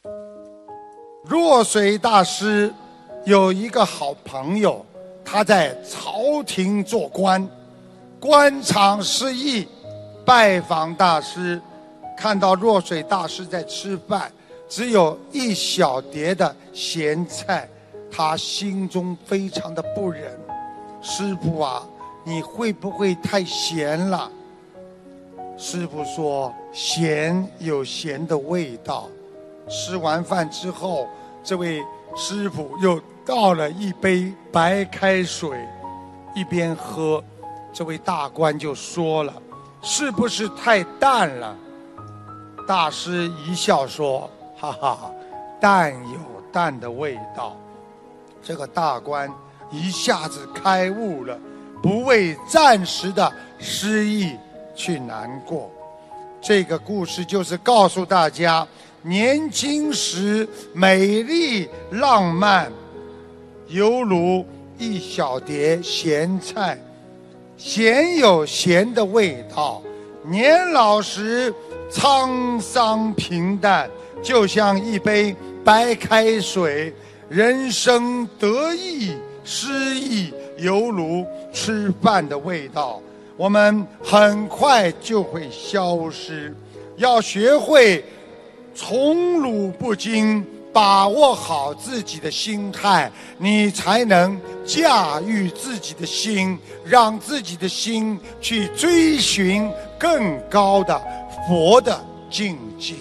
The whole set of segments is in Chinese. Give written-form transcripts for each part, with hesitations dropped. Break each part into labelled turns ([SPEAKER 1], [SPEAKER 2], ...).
[SPEAKER 1] 若水大师有一个好朋友，他在朝廷做官，官场失意，拜访大师，看到若水大师在吃饭，只有一小碟的咸菜，他心中非常的不忍。师父啊，你会不会太咸了？师父说，咸有咸的味道。吃完饭之后，这位师父又倒了一杯白开水，一边喝，这位大官就说了，是不是太淡了？大师一笑说，哈哈，淡有淡的味道。这个大官一下子开悟了，不为暂时的失意去难过。这个故事就是告诉大家，年轻时美丽浪漫，犹如一小碟咸菜，咸有咸的味道；年老时沧桑平淡，就像一杯白开水。人生得意失意，犹如吃饭的味道，我们很快就会消失。要学会宠辱不惊，把握好自己的心态，你才能驾驭自己的心，让自己的心去追寻更高的佛的境界。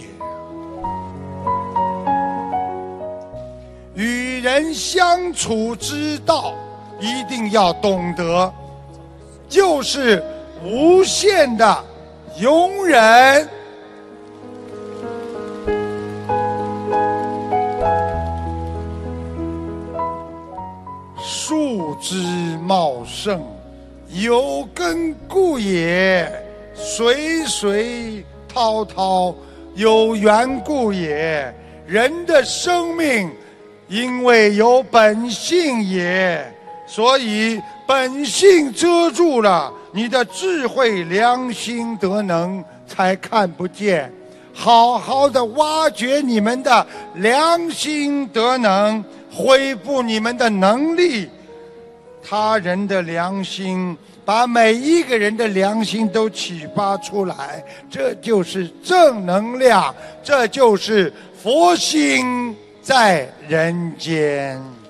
[SPEAKER 1] 与人相处之道一定要懂得，就是无限的容忍。树枝茂盛，有根故也；水水滔滔，有缘故也。人的生命因为有本性也，所以本性遮住了，你的智慧良心德能才看不见。好好的挖掘你们的良心德能，恢复你们的能力。他人的良心，把每一个人的良心都启发出来，这就是正能量，这就是佛心在人间。